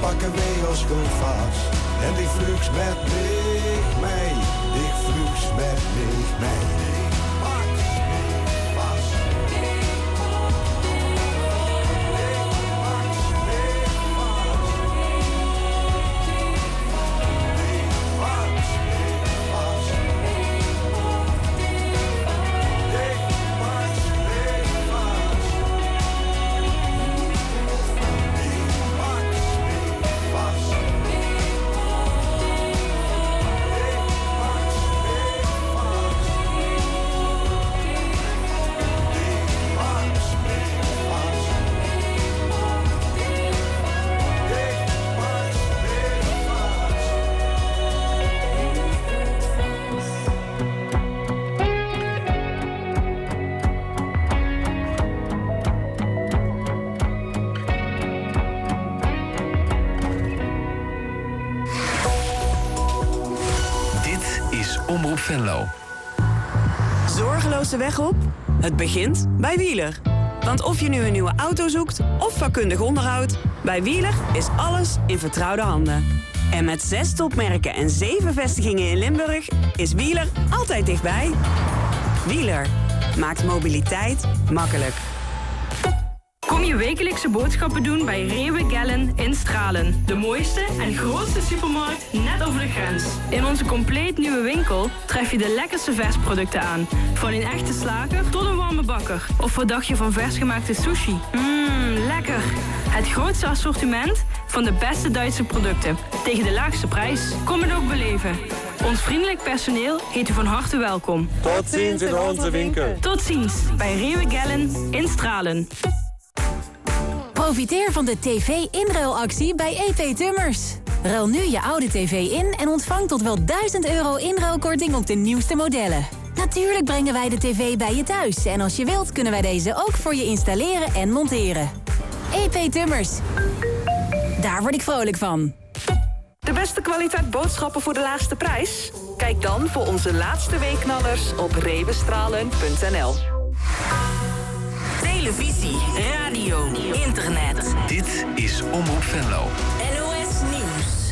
pakken wij ons goed vast. En die vluchts met mij mee. Die vluchts met mij mee. Omroep Venlo. Zorgeloos de weg op? Het begint bij Wieler. Want of je nu een nieuwe auto zoekt of vakkundig onderhoud, bij Wieler is alles in vertrouwde handen. En met 6 topmerken en 7 vestigingen in Limburg is Wieler altijd dichtbij. Wieler maakt mobiliteit makkelijk. Kom je wekelijkse boodschappen doen bij Rewe Gellen in Stralen. De mooiste en grootste supermarkt net over de grens. In onze compleet nieuwe winkel tref je de lekkerste versproducten aan. Van een echte slager tot een warme bakker. Of wat dacht je van versgemaakte sushi? Lekker! Het grootste assortiment van de beste Duitse producten. Tegen de laagste prijs. Kom het ook beleven. Ons vriendelijk personeel heet u van harte welkom. Tot ziens in onze winkel. Tot ziens bij Rewe Gellen in Stralen. Profiteer van de tv-inruilactie bij EP Tummers. Ruil nu je oude tv in en ontvang tot wel €1000 inruilkorting op de nieuwste modellen. Natuurlijk brengen wij de tv bij je thuis. En als je wilt kunnen wij deze ook voor je installeren en monteren. EP Tummers. Daar word ik vrolijk van. De beste kwaliteit boodschappen voor de laagste prijs? Kijk dan voor onze laatste weekknallers op rewestralen.nl. Televisie, radio, internet. Dit is Omroep Venlo. NOS Nieuws.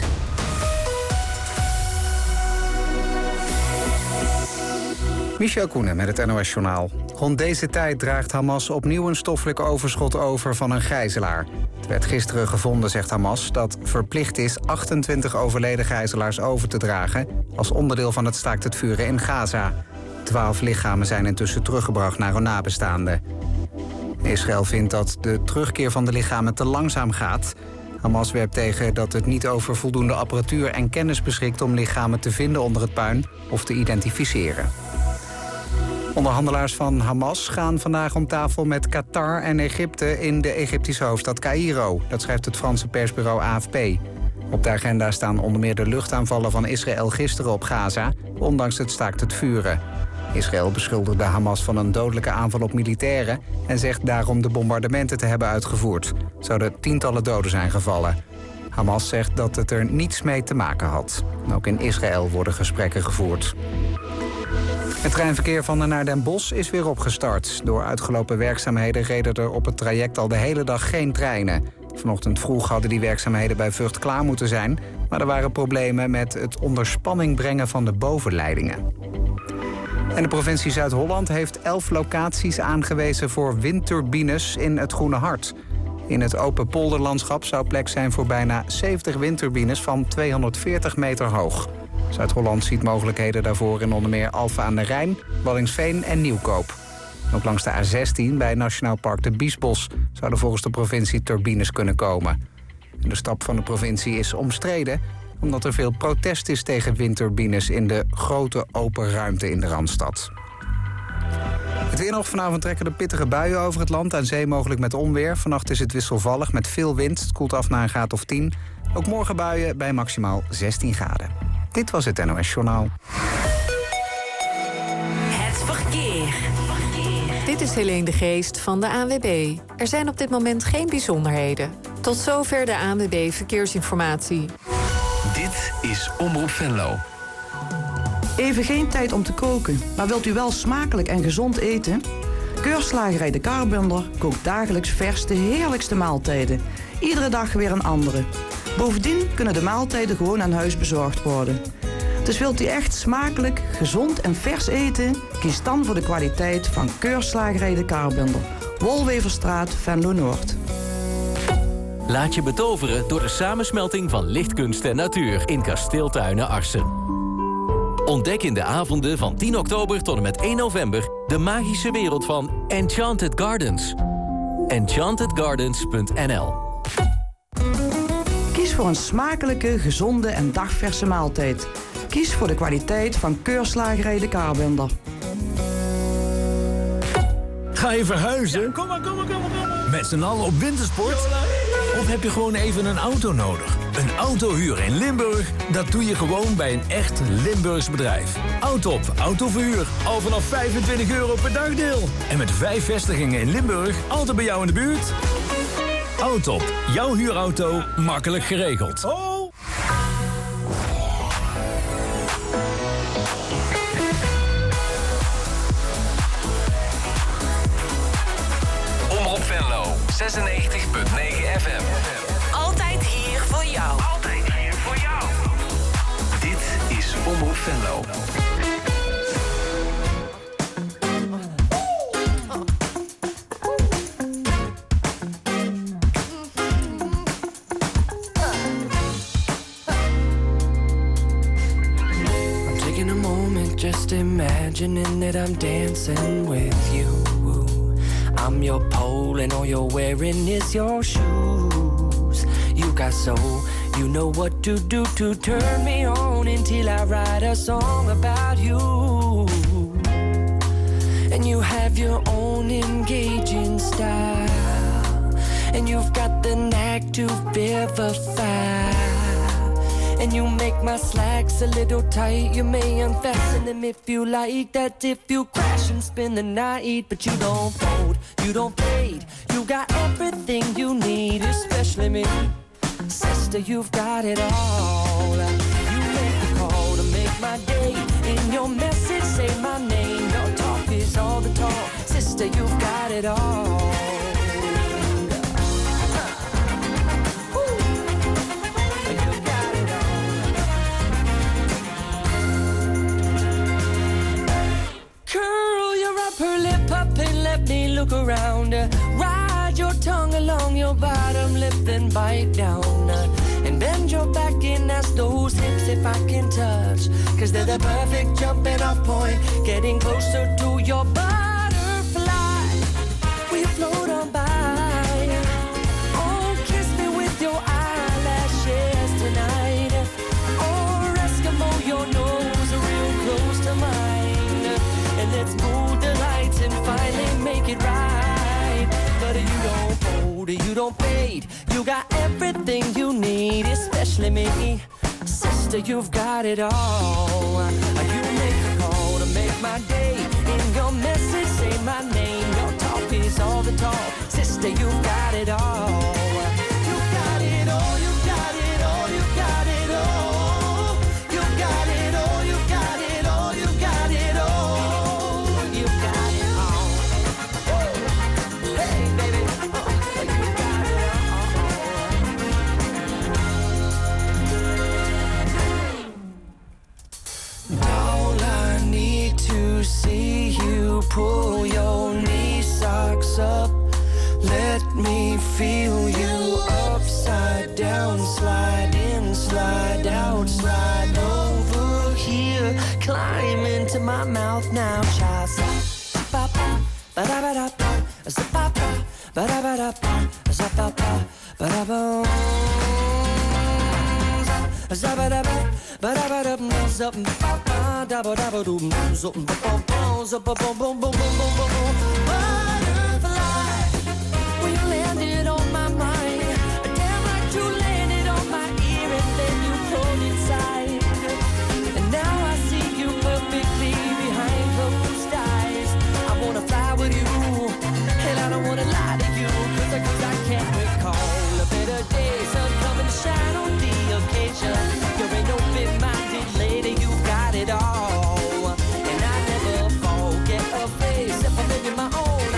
Michel Koenen met het NOS-journaal. Rond deze tijd draagt Hamas opnieuw een stoffelijk overschot over van een gijzelaar. Het werd gisteren gevonden, zegt Hamas, dat verplicht is 28 overleden gijzelaars over te dragen als onderdeel van het staakt het vuren in Gaza. 12 lichamen zijn intussen teruggebracht naar hun nabestaanden. Israël vindt dat de terugkeer van de lichamen te langzaam gaat. Hamas werpt tegen dat het niet over voldoende apparatuur en kennis beschikt om lichamen te vinden onder het puin of te identificeren. Onderhandelaars van Hamas gaan vandaag om tafel met Qatar en Egypte in de Egyptische hoofdstad Caïro. Dat schrijft het Franse persbureau AFP. Op de agenda staan onder meer de luchtaanvallen van Israël gisteren op Gaza, ondanks het staakt het vuren. Israël beschuldigde Hamas van een dodelijke aanval op militairen en zegt daarom de bombardementen te hebben uitgevoerd. Zouden tientallen doden zijn gevallen. Hamas zegt dat het er niets mee te maken had. Ook in Israël worden gesprekken gevoerd. Het treinverkeer van en naar Den Bosch is weer opgestart. Door uitgelopen werkzaamheden reden er op het traject al de hele dag geen treinen. Vanochtend vroeg hadden die werkzaamheden bij Vught klaar moeten zijn, maar er waren problemen met het onder spanning brengen van de bovenleidingen. En de provincie Zuid-Holland heeft 11 locaties aangewezen voor windturbines in het Groene Hart. In het open polderlandschap zou plek zijn voor bijna 70 windturbines van 240 meter hoog. Zuid-Holland ziet mogelijkheden daarvoor in onder meer Alphen aan de Rijn, Waddinxveen en Nieuwkoop. Ook langs de A16 bij Nationaal Park de Biesbos zouden volgens de provincie turbines kunnen komen. En de stap van de provincie is omstreden omdat er veel protest is tegen windturbines in de grote open ruimte in de Randstad. Het weer nog. Vanavond trekken de pittige buien over het land. Aan zee mogelijk met onweer. Vannacht is het wisselvallig met veel wind. Het koelt af naar een graad of 10. Ook morgen buien bij maximaal 16 graden. Dit was het NOS Journaal. Het verkeer. Dit is Helene de Geest van de ANWB. Er zijn op dit moment geen bijzonderheden. Tot zover de ANWB Verkeersinformatie. Dit is Omroep Venlo. Even geen tijd om te koken, maar wilt u wel smakelijk en gezond eten? Keurslagerij De Karbunder kookt dagelijks vers de heerlijkste maaltijden. Iedere dag weer een andere. Bovendien kunnen de maaltijden gewoon aan huis bezorgd worden. Dus wilt u echt smakelijk, gezond en vers eten? Kies dan voor de kwaliteit van Keurslagerij De Karbunder. Wolweverstraat, Venlo Noord. Laat je betoveren door de samensmelting van lichtkunst en natuur in Kasteeltuinen Arsen. Ontdek in de avonden van 10 oktober tot en met 1 november... de magische wereld van Enchanted Gardens. EnchantedGardens.nl. Kies voor een smakelijke, gezonde en dagverse maaltijd. Kies voor de kwaliteit van Keurslagerij De Karbunder. Ga je verhuizen? Ja, kom maar. Met z'n allen op wintersport? Of heb je gewoon even een auto nodig? Een autohuur in Limburg, dat doe je gewoon bij een echt Limburgs bedrijf. Autop autoverhuur, al vanaf €25 per dagdeel. En met 5 vestigingen in Limburg, altijd bij jou in de buurt. Autop, jouw huurauto, makkelijk geregeld. Omroep Venlo, 96.9 FM. Altijd hier voor jou. Altijd hier voor jou. Dit is Omroep Venlo. I'm taking a moment, just imagining that I'm dancing with you. I'm your pole and all you're wearing is your shoes. You got soul, you know what to do to turn me on until I write a song about you. And you have your own engaging style, and you've got the knack to vivify. And you make my slacks a little tight. You may unfasten them if you like that. If you crash and spend the night, but you don't fold, you don't fade. You got everything you need, especially me. Sister, you've got it all. You make the call to make my day. In your message, say my name. Your talk is all the talk. Sister, you've got it all. Curl your upper lip up and let me look around. Ride your tongue along your bottom lip, then bite down. And bend your back and ask those hips if I can touch. Cause they're the perfect jumping off point. Getting closer to your butterfly. We float on by. Oh, kiss me with your eyelashes tonight. Or Eskimo, your nose real close to mine. And let's move the lights and finally make it right. But you don't fold, you don't fade. You got everything you need, especially me. Sister, you've got it all. You make a call to make my day. In your message, say my name. Your talk is all the talk. Sister, you've got it all. You got it all, you got it all, you got it all. You got it all, you got it all, you got it all. You got it all. Hey, baby, you got it all. All I need to see you pull your knee socks up. Let me feel you upside down. Slide in, slide out, slide over here. Climb into my mouth now, child. Ba-ba, ba-da-ba-da-ba, za-ba-ba, ba-da-ba-da-ba, za-ba-ba, ba-da-ba. Za-ba-da-ba, ba-da-ba-da-ba, za-ba-ba, da-ba-da-ba-doom, zo-ba-ba-ba, za-ba-ba-boom-boom-boom-boom-boom. Butterfly, when you landed on my mind, damn like you landed on my ear and then you pulled inside. And now I see you perfectly behind closed eyes. I wanna fly with you, and I don't wanna lie to you, cause I can't recall a better day. Sun come and shine on the occasion. You're an open-minded lady, you got it all. And I never forget a face if I'm living my own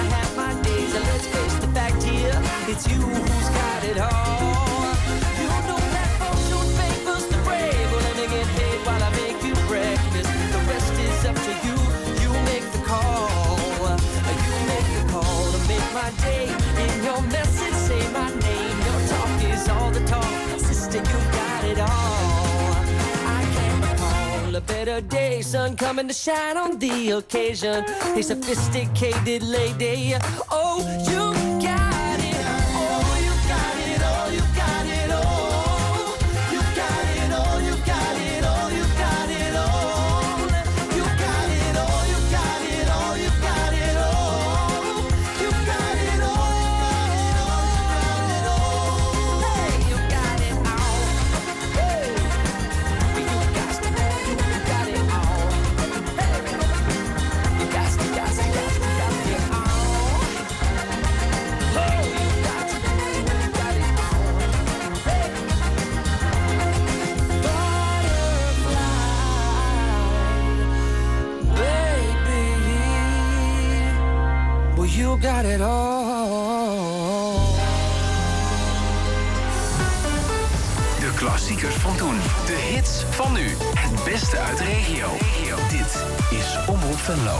it's you who's got it all. You know that fortune favors the brave. Well, let me get paid while I make you breakfast. The rest is up to you. You make the call. You make the call to make my day. In your message, say my name. Your talk is all the talk. Sister, you got it all. I can't recall a better day. Sun coming to shine on the occasion. A sophisticated lady. Oh, you got it. Oh, you got it. Oh, you got it. Oh, you got it. Oh, you got it. Oh, you got it. Oh, you got it. Oh, you got it. Oh, you got it. Oh, you got it. Oh, hey, you got it all. Hey, you got it. You got it all. Hey, you got it. You got it. You got it all. De klassiekers van toen. De hits van nu. Het beste uit de regio. Dit is Omroep Venlo.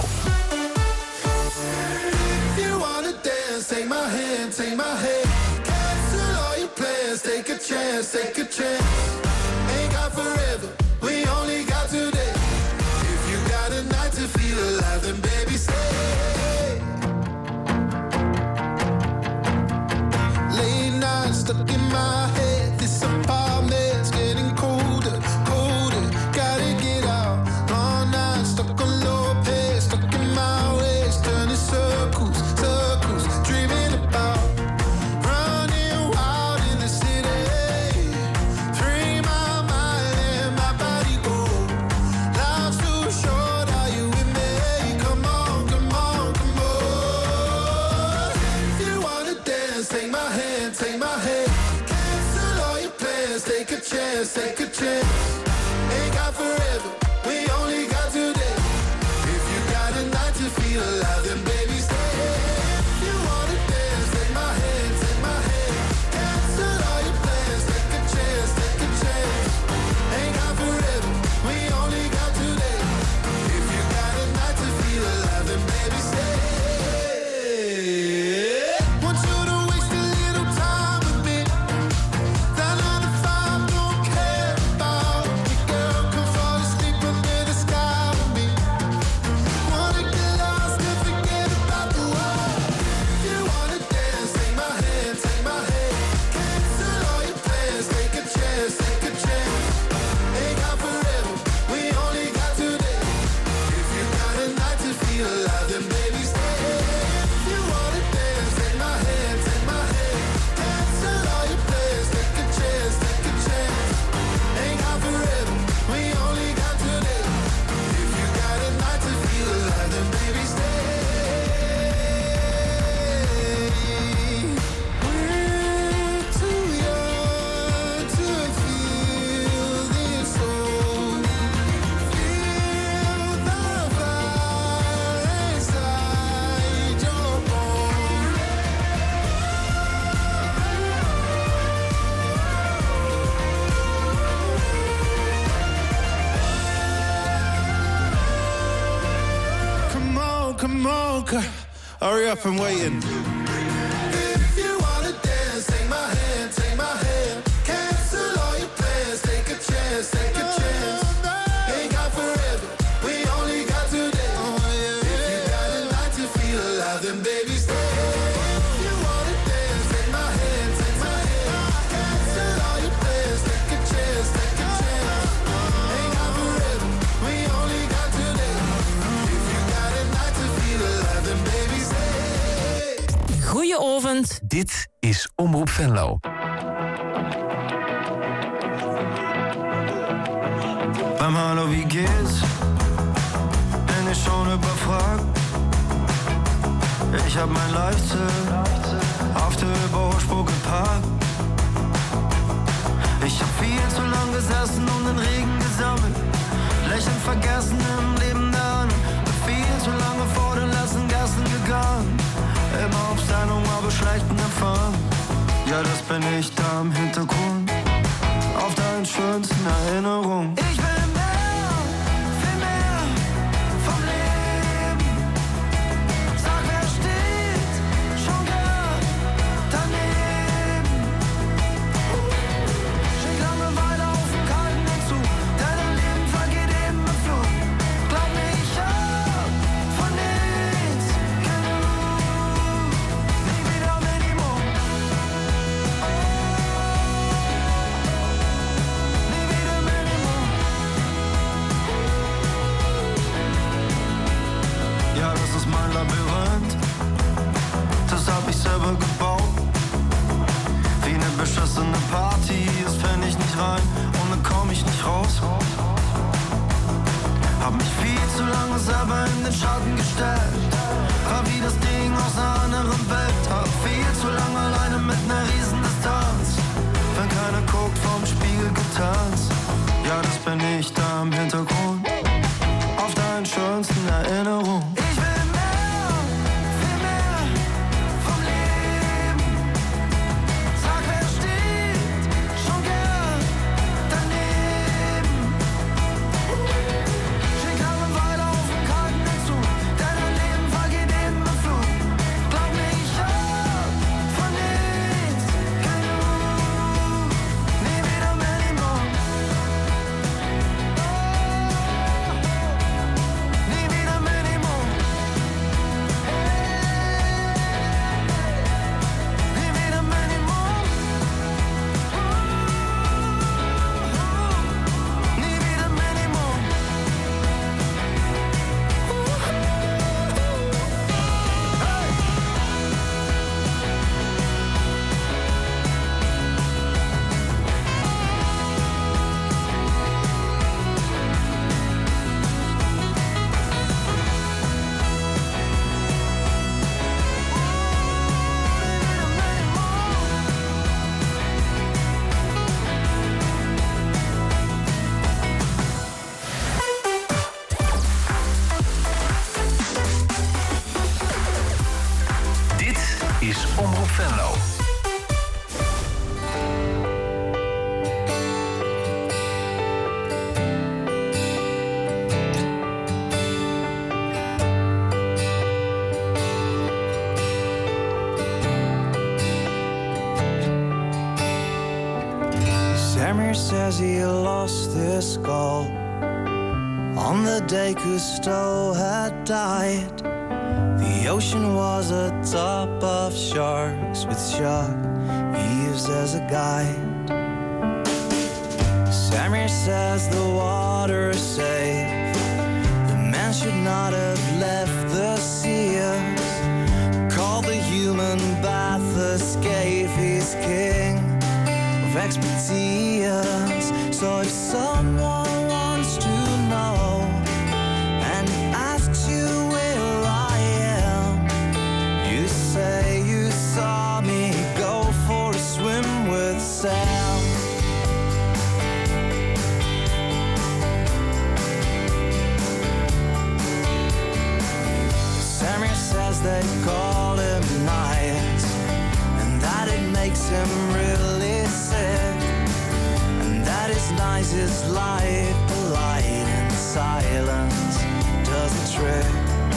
If you wanna dance, take my hand, take my hand. Cancel all your plans, take a chance, take a chance. Ain't got forever, we only got today. If you got a night to feel alive, then baby stay. Late nights stuck in my head. This apartment's getting colder, colder. Gotta get out. Long nights stuck on low pace, stuck in my ways, turning circles, circles, dreaming about running wild in the city. Free my mind and my body go. Life's too short, are you with me? Come on, come on, come on. If you wanna dance, take my hand, take my hand. Cancel all your plans, take a chance, take a chance. Ain't got forever, we only got today. If you got a night to feel alive, then baby stay. If you wanna dance, take my hand, take my hand. Cancel all your plans, take a chance, take a chance. Ain't got forever, we only got today. If you got a night to feel alive, then baby stay. Want you to waste a little time with me. That 9 to 5 don't care about me, girl. Come fall asleep under the sky with me. Wanna get lost and forget about the world. If you wanna dance, take my hand, take my hand. Cancel all your plans, take a chance, take a chance. Ain't got forever, we only got today. If you got a night to feel alive, then baby stay. If you wanna dance, take my hand, take my hand. Cancel all your plans, take a chance, take a chance. Ain't got forever, we only got today. If you got a night to feel alive, then baby stay. We're too young to feel this old. Feel the fire inside your bones. Come on, hurry up, I'm waiting. If you wanna dance, take my hand, take my hand. Cancel all your plans, take a chance, take a chance. Ain't got forever, we only got today. If you got a night to feel alive, then baby stay. If you wanna dance, take my hand, take my hand. Cancel all your plans, take a chance, take a chance. Ain't got forever, we only got today. If you got a night to feel alive, then baby stay. Goedenavond. Dit is Omroep Venlo. Beim Hallo, wie geht's? Bin ich schon überfragt? Ich hab mein Lifestyle auf der Überholspur geparkt. Ich hab viel zu lang gesessen und den Regen gesammelt. Lächeln vergessen im Leben dann. Viel zu lange vor den letzten Gassen gegangen. Immer auf Sendung, aber schlechten Empfang. Ja, das bin ich da im Hintergrund, auf deinen schönsten Erinnerungen. Ich will mehr, viel mehr vom Leben. Sag, wer steht schon grad daneben? Schick Langeweile auf den kalten Entzug, denn dein Leben vergeht eben im Flug. Glaub mir, ich hab von nichts genug. Nie wieder Minimum. Nie wieder Minimum. Ja, das ist mein Labyrinth, das hab ich selber gebaut. Wie eine beschissene Party, das fänd ich nicht rein und dann komm ich nicht raus. Hab mich viel zu lange selber in den Schatten gestellt, war wie das Ding aus einer anderen Welt. Hab viel zu lange alleine mit ner Riesendistanz, wenn keiner guckt, vorm Spiegel getanzt. Ja, das bin ich da im Hintergrund, auf deinen schönsten Erinnerungen. Ich will mehr, viel mehr vom Leben. Sag, wer steht schon gern daneben? Schick Langeweile auf den kalten Entzug, denn dein Leben vergeht eben im Flug. Glaub mir, ich hab von nichts genug. Nie wieder Minimum. Nie wieder Minimum. Nie wieder Minimum. Nie wieder Minimum. Dit is Omroep Venlo. Samir says he lost his skull on the day Cousteau had died. The ocean was a top of sharks with shark Eves as a guide. Samir says the water is safe. The man should not have left the seas. Call the human bath escape. He's king of expertise. So if someone wants to know and asks you where I am, you say you saw me go for a swim with Sam. Samir says they call him nice, and that it makes him really sick, and that his nice is life, polite and silence does the trick.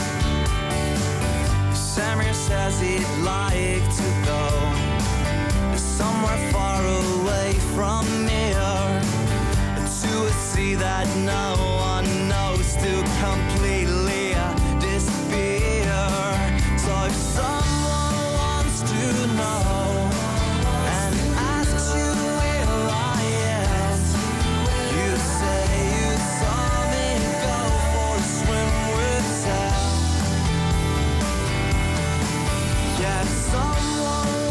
Samir says he'd like to go somewhere far away from here, to a sea that no one knows, to completely disappear. So if someone wants to know and asks you where I am, you say you saw me go for a swim with Sam. Yeah, if someone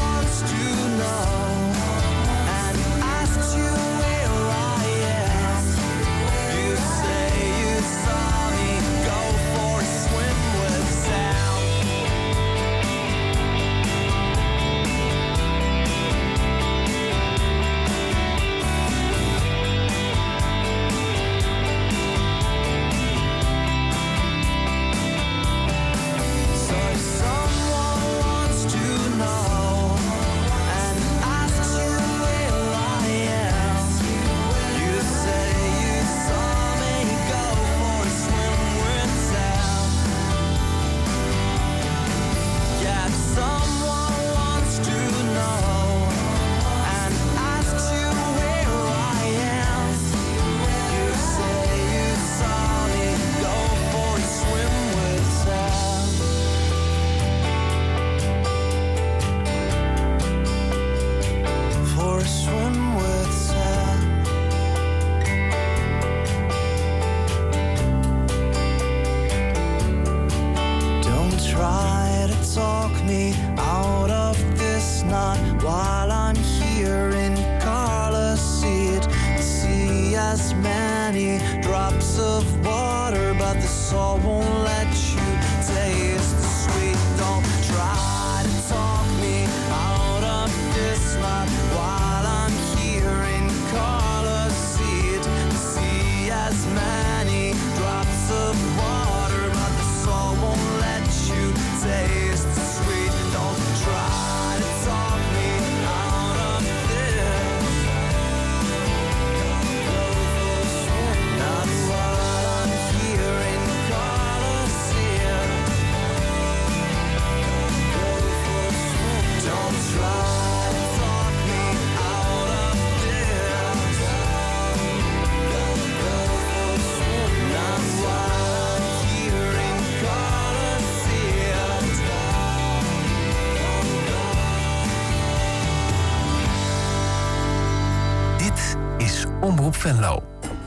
Dit is Omroep Venlo.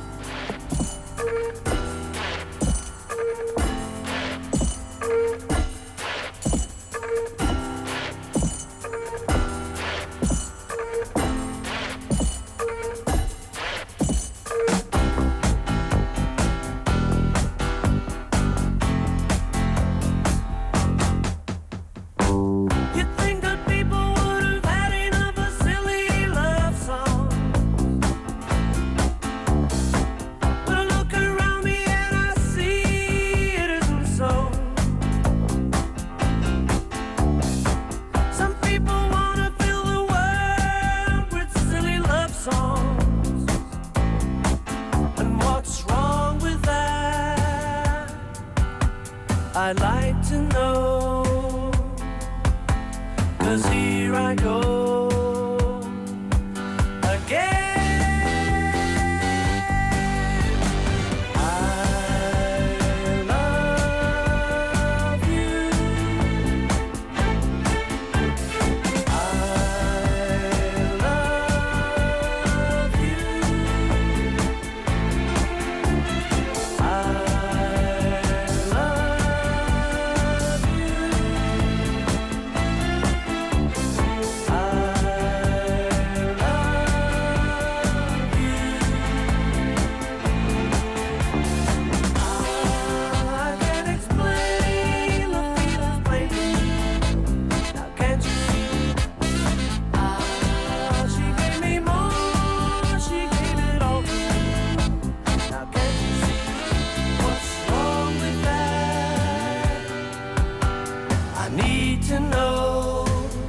I'd like to know, 'cause here I go again. I love you. I love you. To know,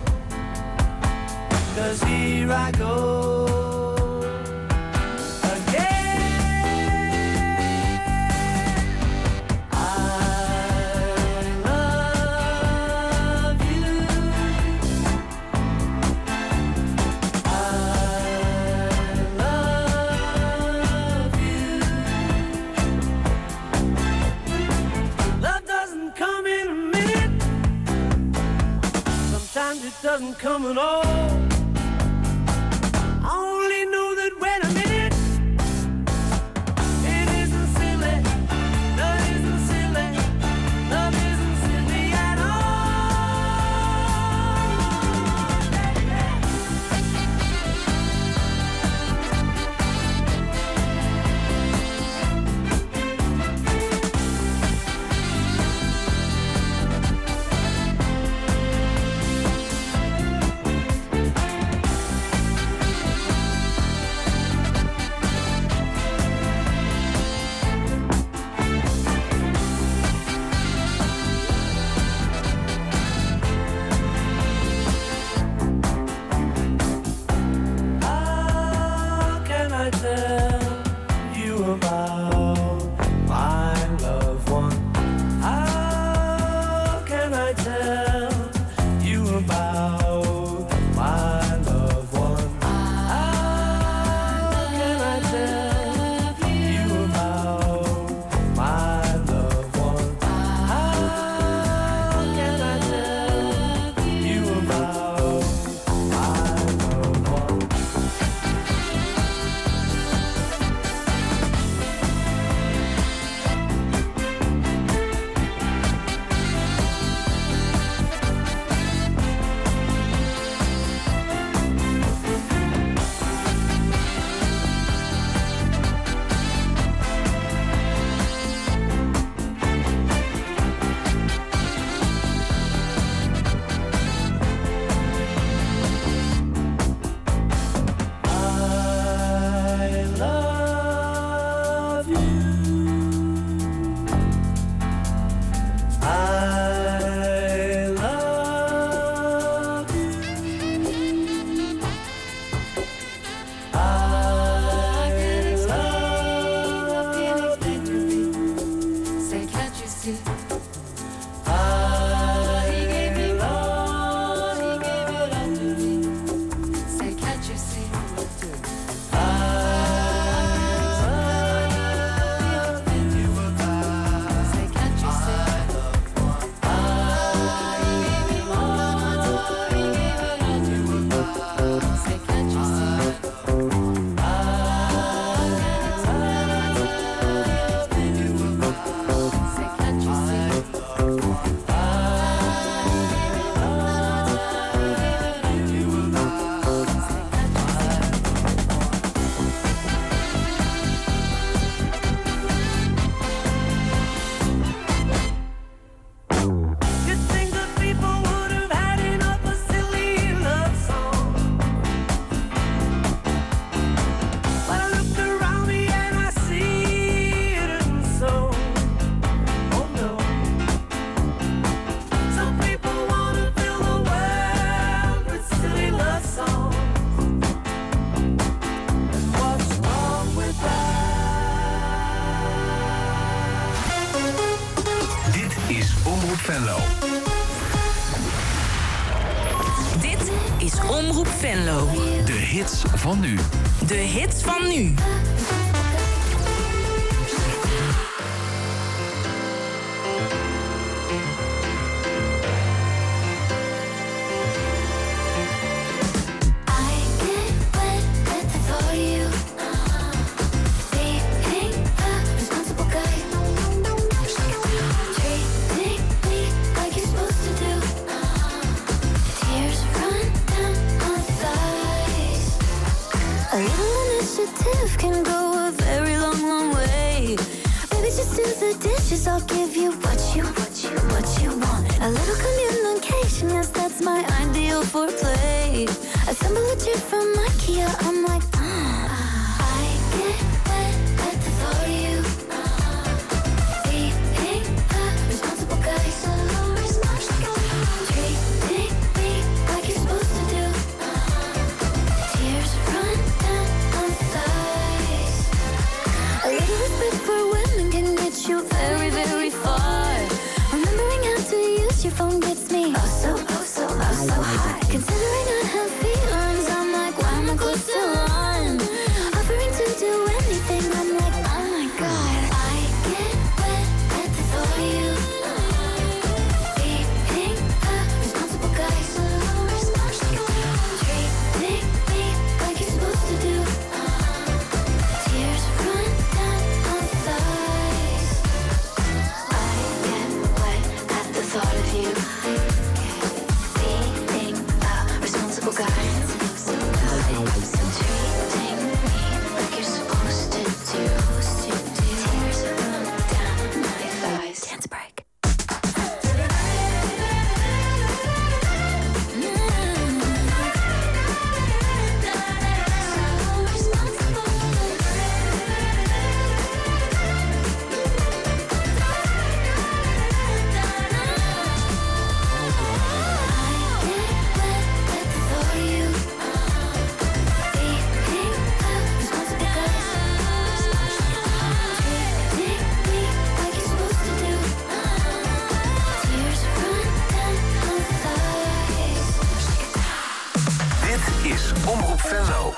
'cause here I go again. I love you. I love you. Love doesn't come in a minute. Sometimes it doesn't come at all. I only know that when I'm in it, it isn't silly. Love isn't silly. Love isn't silly at is Omroep Venlo. De hits van nu. De hits van nu. Can go a very long, long way. Baby, just do the dishes. I'll give you what you want. A little communication, yes, that's my ideal foreplay. Assemble a chair from IKEA. I'm like, I get wet the thought of you. Being a responsible guy, so responsible. Treating me like you're supposed to do. Tears run down my thighs. A little respect for women can get you very, very far. Remembering how to use your phone gets me so high. Considering I have feelings, I'm like, why am I close to one? Offering to do anything, I'm like, oh my god. I get wet at the thought of you. Being a responsible guy, so responsible. Treating me like you're supposed to do. Tears run down my thighs. I get wet at the thought of you. Being a responsible guy. Treating me like you're supposed to do. Tears run down my thighs. Dance break. Dit is Omroep Venlo.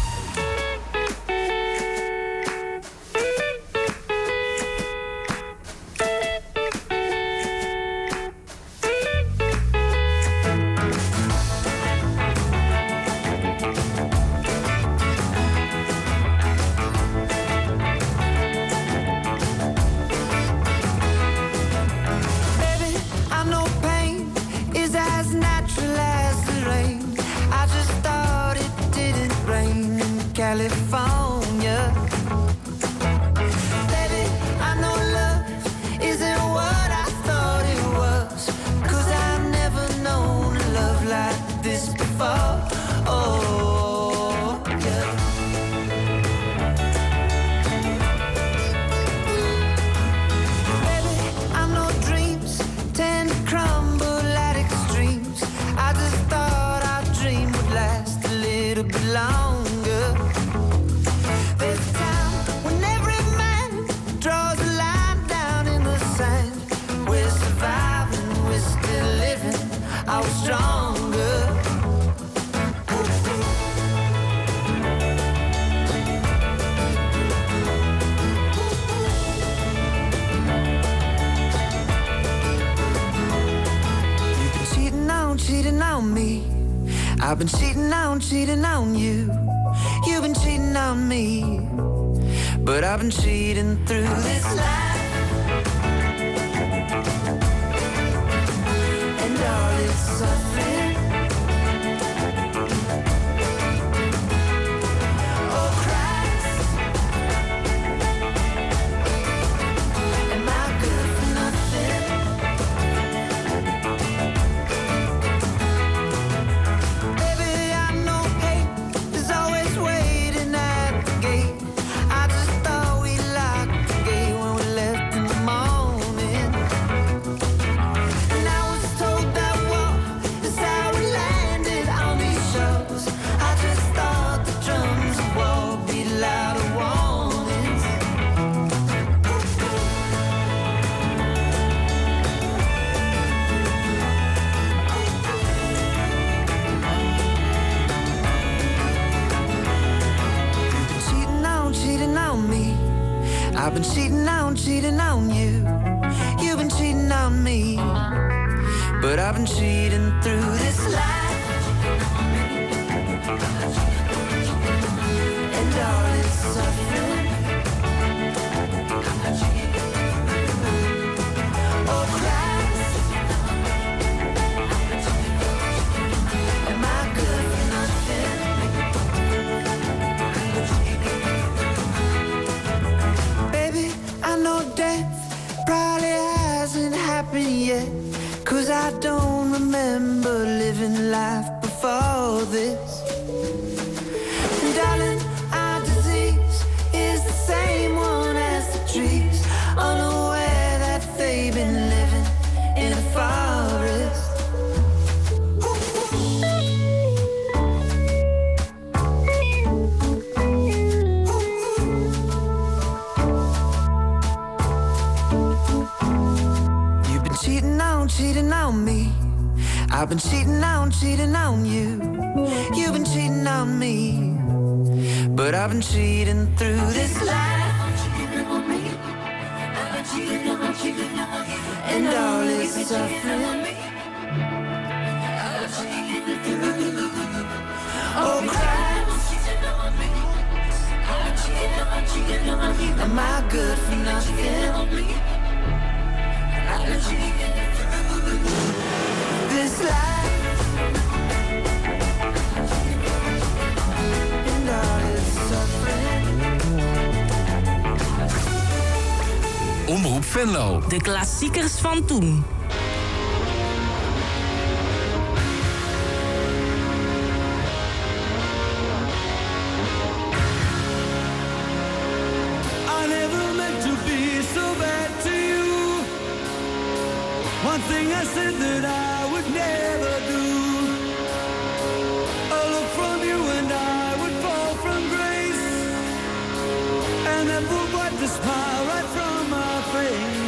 Baby, I know pain is as natural as the rain. I just thought it didn't rain in California. Baby, I know love isn't what I thought it was. 'Cause I've never known a love like this before. Oh, yeah. Baby, I know dreams tend to crumble at extremes. I just thought our dream would last a little bit longer. There's a time when every man draws a line down in the sand. We're surviving, we're still living, I was stronger. You've been cheating on me. I've been cheating on you. You've been cheating on me. But I've been cheating through this life. And all its suffering. Oh Christ, am I good for nothing? Baby, I know hate is always waiting at the gate. I just thought we locked the gate when we left. I've been cheating on you. You've been cheating on me. But I've been cheating through this life. And all this suffering. Oh Christ, am I good for nothing? Baby, I know death probably hasn't happened yet, 'cause I don't remember living life before this. And darling, our disease is the same one as the trees, unaware that they've been living in a forest. You've been cheating on me. I've been cheating on you. You've been cheating on me. But I've been cheating through this life. And all this suffering. Oh Christ, am I good for nothing? This life and all its suffering. Omroep Venlo. De klassiekers van toen. I never meant to be so bad to you. One thing I said that I would never do. A look from you and I would fall from grace, and that would wipe the smile right from my face.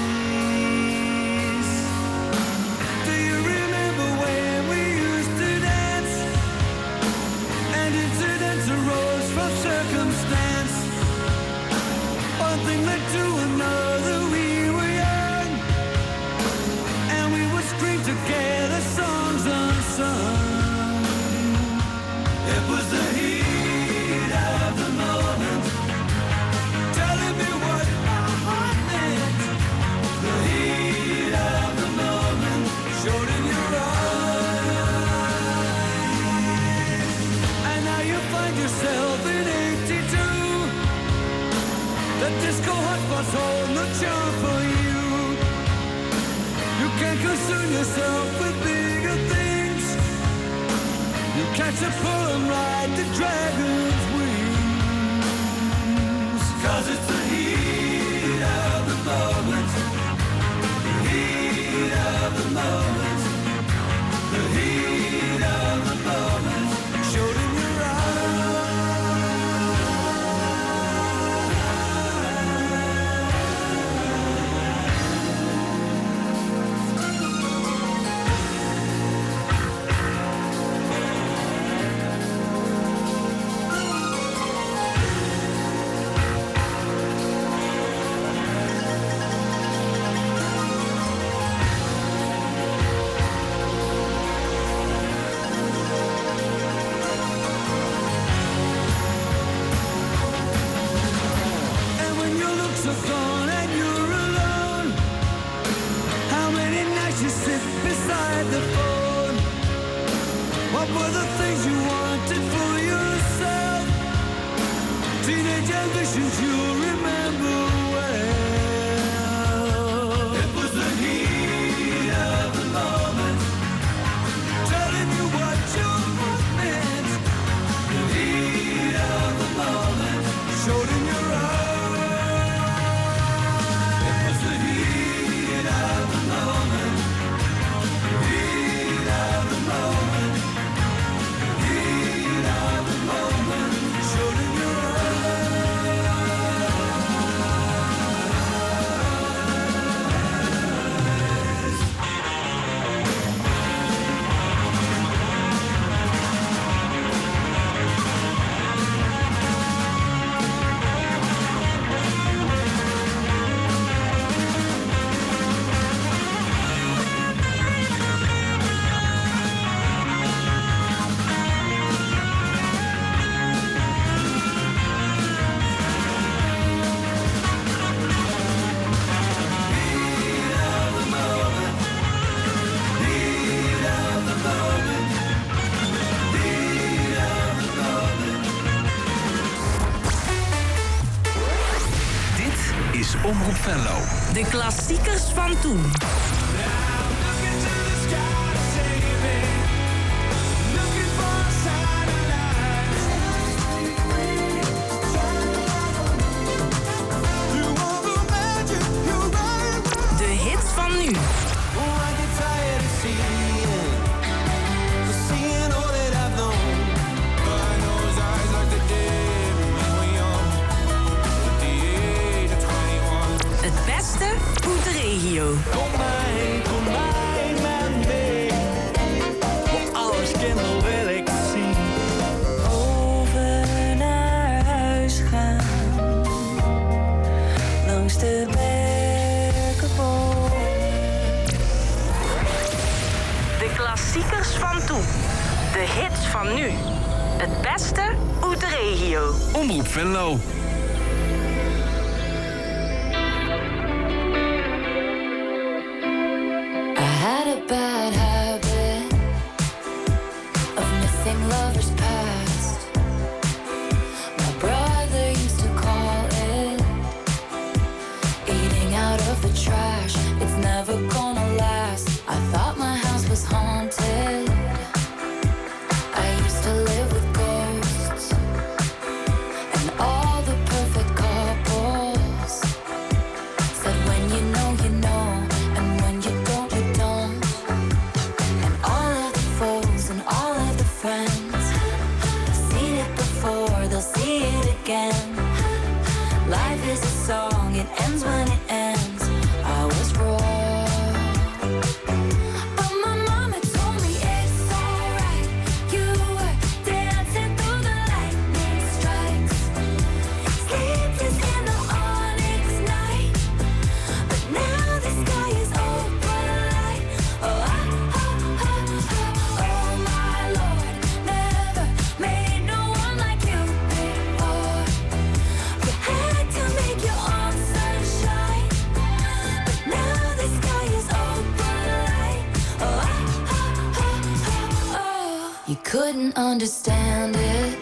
Do you remember when we used to dance, and incidents arose from circumstance? One thing led to another, we were young, and we would scream together songs unsung. It was the heat of the moment, telling me what my heart meant. The heat of the moment showed in your eyes. And now you find yourself in 82. The disco hotspot's hold no charm for you. You can't concern yourself with bigger things. You catch a pull and ride the dragon's wings. 'Cause it's the heat of the moment. The heat of the moment. The heat of the moment showed in your Omroep Venlo. De klassiekers van toen. De hits van nu. Het beste uit de regio. Kom mij met mee. Voor alles kinderen wil ik zien. Over naar huis gaan. Langs de berkenboom. De klassiekers van toen. De hits van nu. Het beste uit de regio. Omroep Venlo. I had a bad habit of missing lovers past. My brother used to call it eating out of the trash. It's never gonna last. I thought my house was haunted. I used to live with ghosts and all the perfect couples said when you know, you know, and when you don't, you don't. And all of the foes and all of the friends seen it before, they'll see it again. Life is a song, it ends when it ends. I was wrong, but my mama told me it's alright. You were dancing through the lightning strikes, sleepless in the onyx night. But now the sky is open light. Oh, oh my Lord, never made no one like you before. You had to make your own sunshine. But now the sky is open light. Oh, you couldn't understand it,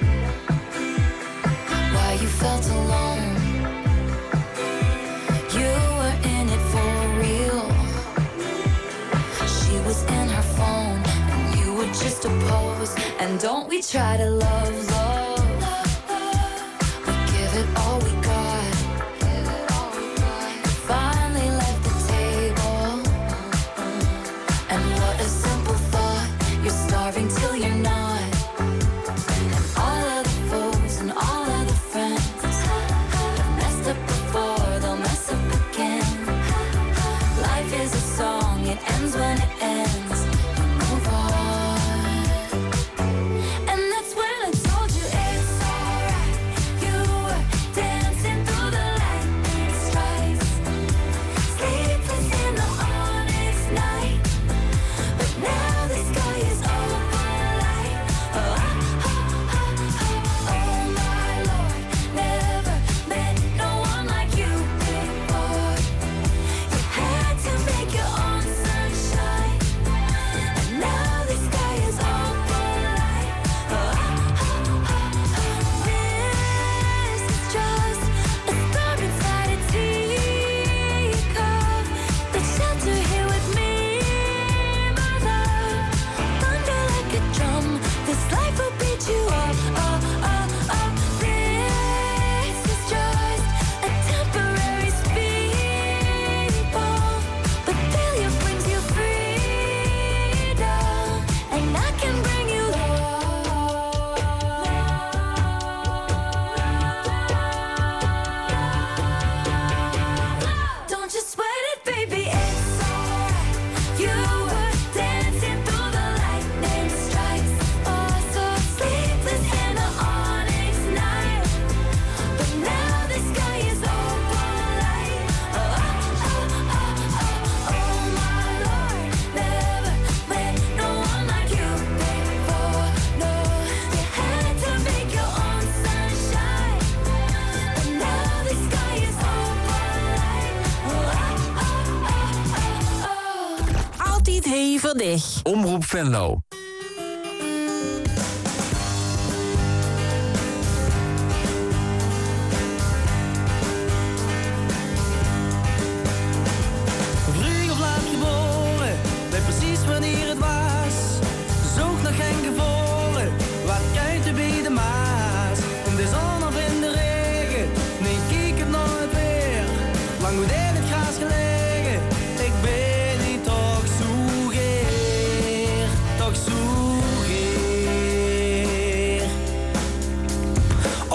why you felt alone. You were in it for real. She was in her phone, and you were just a pose. And don't we try to love, love? We give it all we got. Finally left the table, and what a simple thought. You're starving till you're not. And all of the foes and all of the friends have messed up before, they'll mess up again. Life is a song, it ends when it ends. You move on. And that's when I told you it's alright. You were dancing through the lightning strikes, sleepless in the onyx night. But now the sky is open light. Oh my Lord, never met no one like you before. You had to make your own sunshine, and now the sky is open light. This is just a storm inside a teacup. The shelter here with me, my love. Thunder like a drum, this life will beat you up. This is just a temporary speed bump, but failure brings you freedom, and I can bring you love. Don't you sweat it, baby, it's alright. You were dancing through the lightning strikes, oh so sleepless in the onyx night. But now the sky is open light. Oh my Lord, never met no one like you before. No, you had to make your own sunshine, but now the sky is open light. Altijd hevig dich. Omroep Venlo.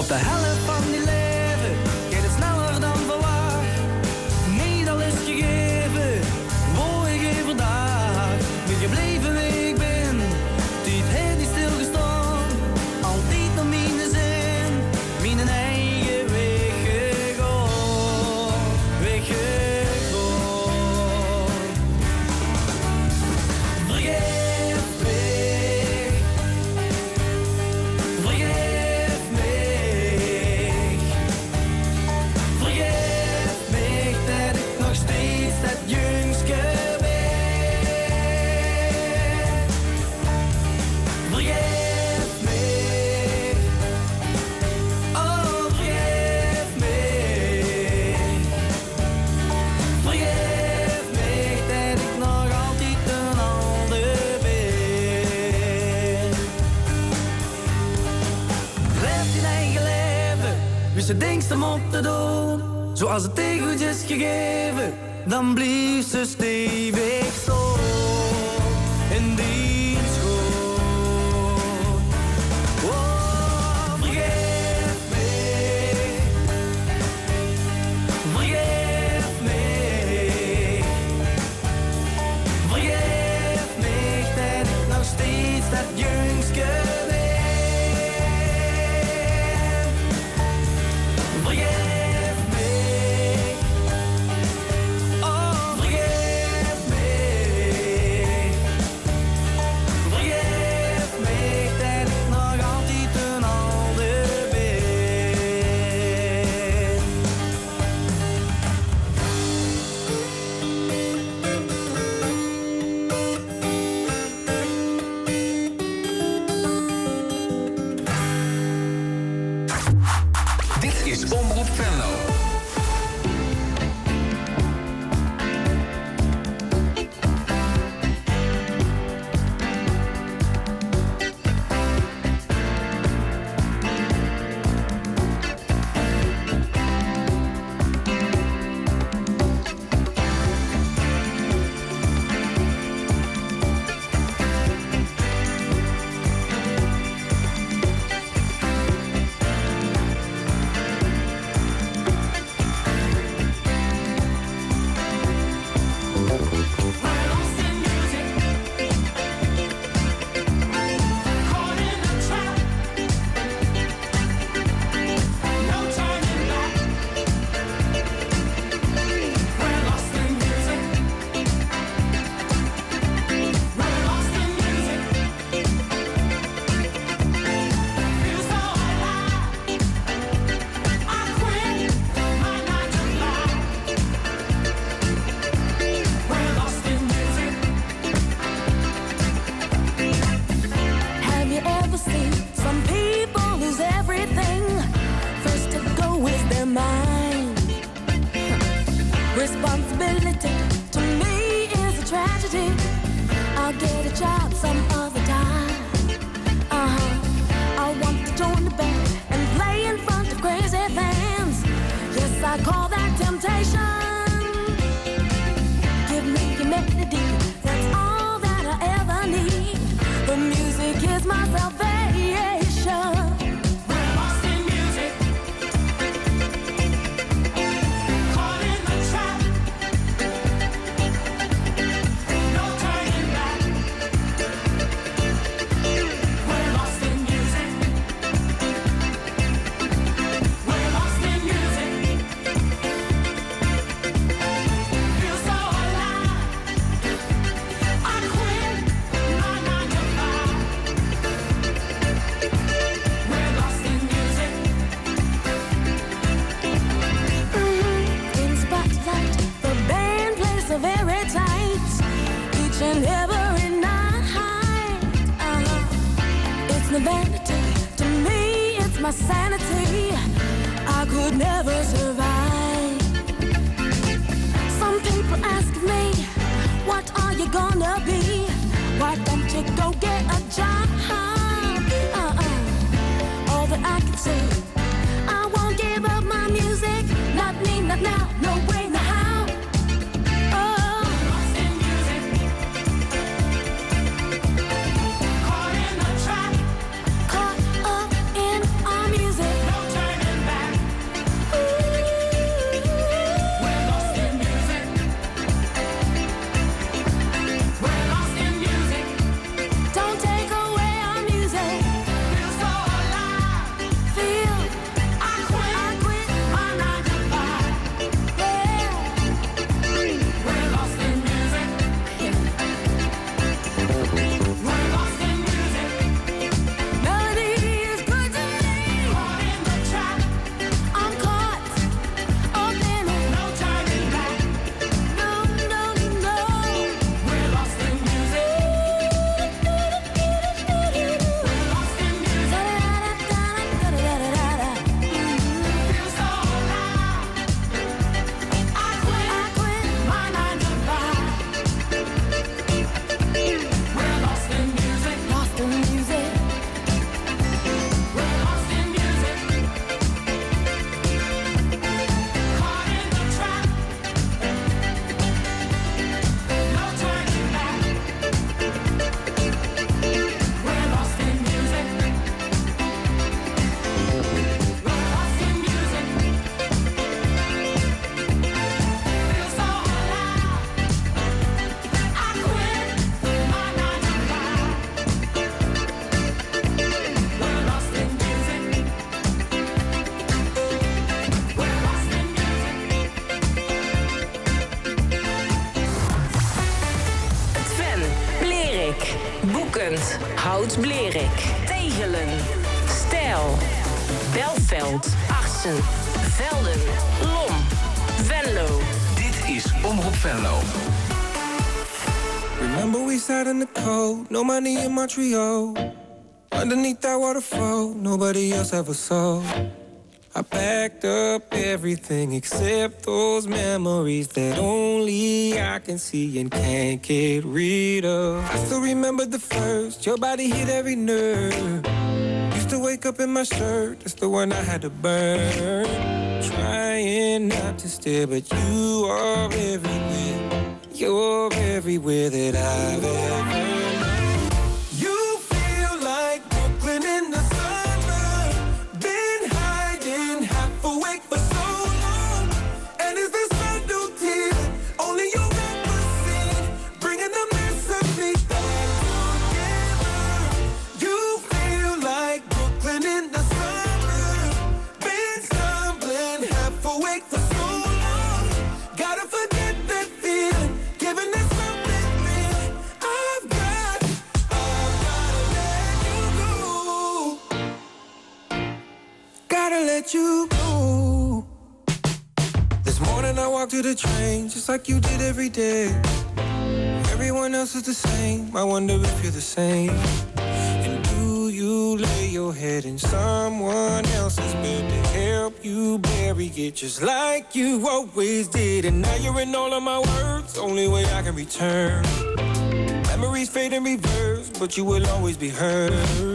Want de helft van die leven gaat het sneller dan verwacht. Niet alles gegeven, word ik even vandaag. Ben gebleven wie ik ben, tijd heeft niet stilgestaan. Altijd naar mijn zin, mijn eigen weg gegaan. Weg gegaan. Vergeef mij. Vergeef mij. Vergeef mij dat ik nog steeds dat jongske ben. Vergeef mij. Oh, vergeef mij. Vergeef mij dat ik nog altijd een ander ben. Leef je eigen leven, wist je dingst om op te doen. Zoals het tegen is gegeven, dan blijf ze stevig staan. In die school. Oh, vergeef mij. Vergeef mij. Vergeef mij dat ik nog steeds dat jongske ben. Vergeef mij. Oh, vergeef mij. Vergeef mij dat ik nog altijd een ander ben. Dit is Omroep Venlo. Have you ever seen some people lose everything? First to go is their mind. Responsibility to me is a tragedy. I'll get a job some other time. I want to join the band and play in front of crazy fans. Yes, I call that temptation. Give me your melody, that's all that I ever need. The music is my salvation. We're lost in music, caught in the trap. No turning back. We're lost in music. We're lost in music. Feel so alive. I quit my 9 to 5. We're lost in music. In spotlight, the band plays so very tight. Each and every night. It's no vanity to me, it's my sanity. I could never survive. Some people ask me, what are you gonna be? Why don't you go get a job? All that I can say, I won't give up my music. Not me, not now, no way, no how. Oh, lost in music, caught in the trap, caught up in our music. No turning Blerik, Tegelen, Stijl, Belveld, Arsen, Velden, Lom, Venlo. Dit is Omroep Venlo. Remember we sat in the cold, no money in Montreal. Underneath that waterfall, nobody else ever saw. I packed up everything except those memories that only I can see and can't get rid of. I still remember the first, your body hit every nerve. Used to wake up in my shirt, that's the one I had to burn. Trying not to stare, but you are everywhere. You're everywhere that I've ever known. You feel like Brooklyn in the summer. Been hiding, half awake for so long. And it's this subtlety only you ever seen, bringing the mess of me back together. You feel like Brooklyn in the summer. Been stumbling, half awake for so long. Gotta forget that feeling. Giving us something real. I've got to let you go. Gotta let you go. This morning I walked to the train, just like you did every day. Everyone else is the same, I wonder if you're the same. And do you lay your head in someone else's bed to help you bury it just like you always did? And now you're in all of my words, only way I can return. Memories fade in reverse, but you will always be heard.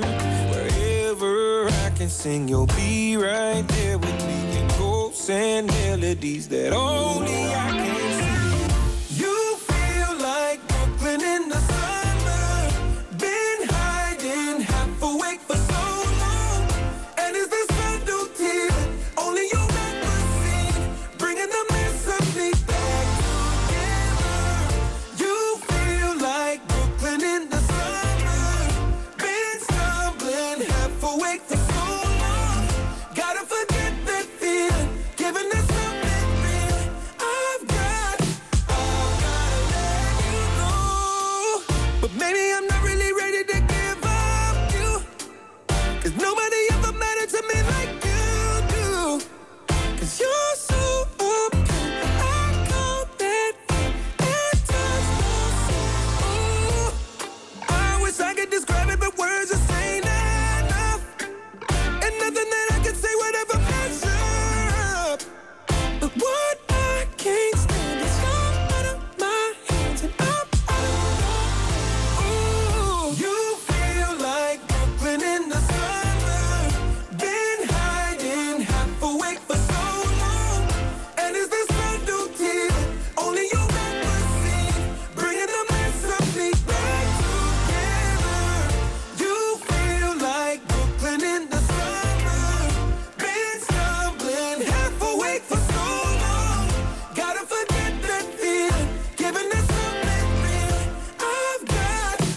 Wherever I can sing, you'll be right there with me. In ghosts and melodies that only I can see. You feel like Brooklyn in the summer. Been hiding, half awake for so long. And it's this subtlety only you ever seen, bringing the mess of me back together. You feel like Brooklyn in the summer. Been stumbling, half awake for so long. Gotta forget that feeling, giving us something real. I've got to let you go. But maybe I'm not really ready to give up you, 'cause nobody ever mattered to me like you do. 'Cause you're so open, I call that and touch no soul. Ooh, I wish I could describe it, but words just ain't enough. And nothing that I could say would ever measure up. But what I can't stand is you're out of my hands and I'm out of love. Ooh, you feel like Brooklyn in the summer. Been hiding, half awake for so long. And it's this subtlety only you ever seen, bringing the mess of me back together. You feel like Brooklyn in the summer. Been stumbling, half awake for so long. Gotta forget that feeling, giving us something real. I've got to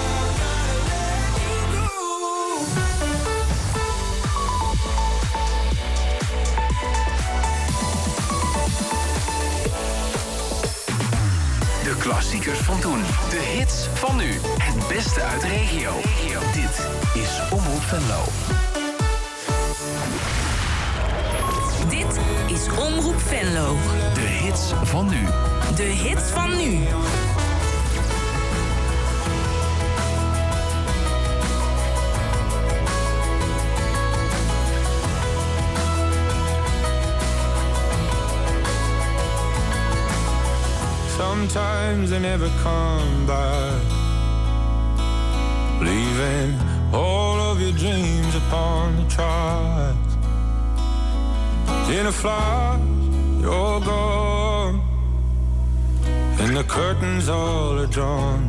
let you go. De klassiekers van toen. De hits van nu. Het beste uit de regio. Dit is Omroep Venlo. Dit is Omroep Venlo. De hits van nu. De hits van nu. Sometimes they never come back, leaving all of your dreams upon the tracks. In a flash, you're gone, and the curtains all are drawn.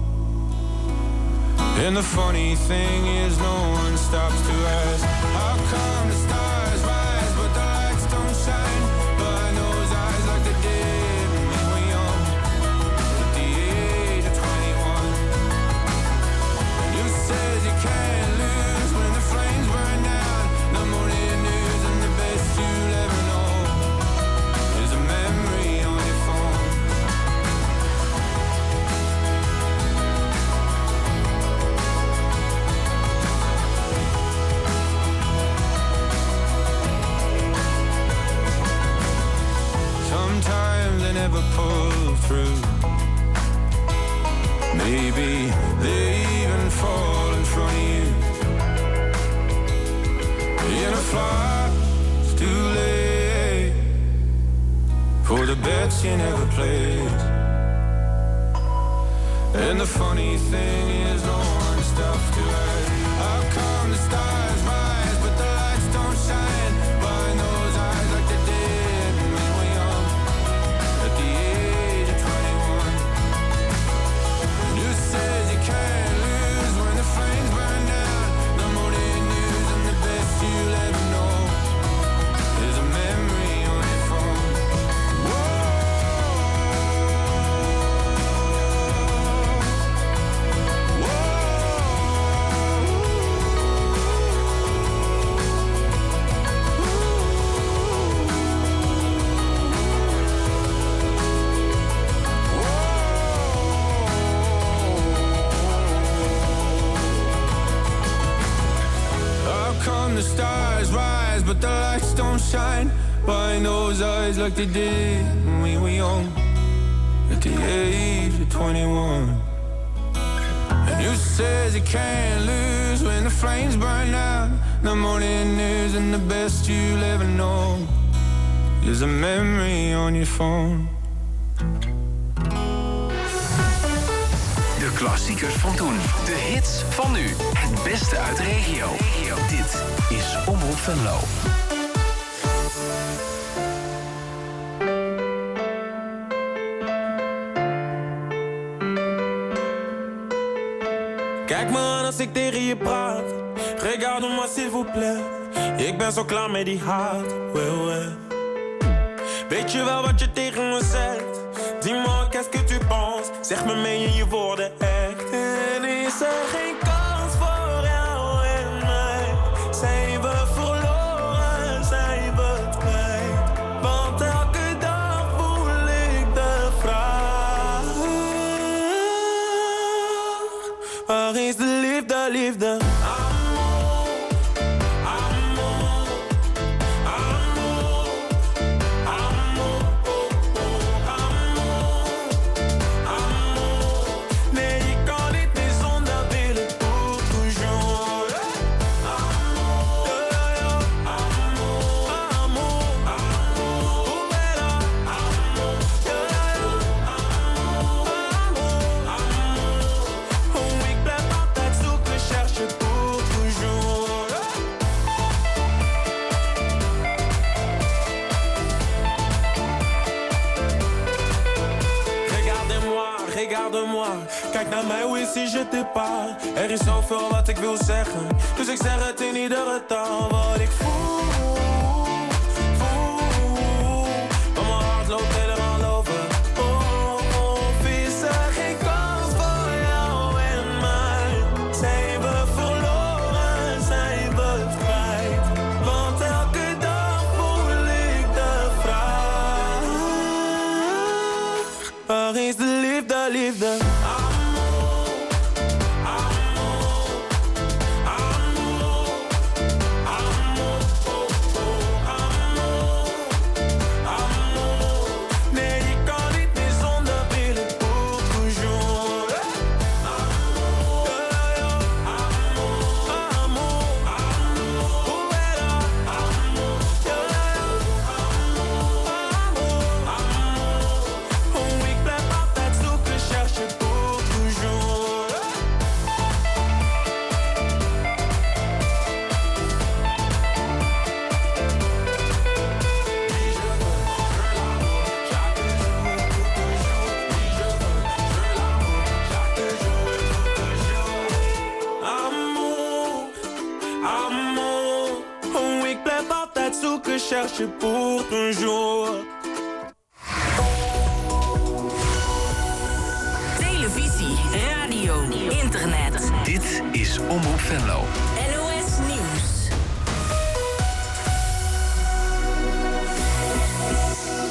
And the funny thing is no one stops to ask, how come the stars rise but the lights don't shine behind those eyes like they did when we were young, at the age of 21. You said you can't lose when the flames burn down. The morning news and the best you'll ever know is a memory on your phone. she never plays. And the funny thing is no one's stuff to hide. How come the stars rise but the lights don't shine behind those eyes like they did when we were young at the age of 21? And who says you can't lose when the flames burn down? No morning news and the best you'll ever know is a memory on your phone. The stars rise, but the lights don't shine behind those eyes like they did when we were young at the age of 21. And who says you can't lose when the flames burn out? The morning news and the best you'll ever know is a memory on your phone. De klassiekers van toen, de hits van nu, het beste uit de regio. Dit is Omroep Venlo. Kijk me aan als ik tegen je praat. Regarde-moi s'il vous plaît. Ik ben zo klaar met die haat. Ouais, ouais. Weet je wel wat je tegen me zegt? Dis-moi, qu'est-ce que tu penses? Zeg me, meen je woorden echt? En is er geen kans voor jou en mij? Zijn we verloren, zijn we kwijt? Want elke dag voel ik de vraag. Waar is de liefde, liefde? Kijk naar mij, hoe is die je te pas? Er is zoveel wat ik wil zeggen, dus ik zeg het in iedere taal. Wat ik voel, maar mijn hart loopt helemaal over. Of is er geen kans voor jou en mij? Zijn we verloren, zijn we het kwijt? Want elke dag voel ik de vraag. Waar is de liefde, liefde? Cherche pour toujours. Televisie, radio, internet. Dit is Omroep Venlo.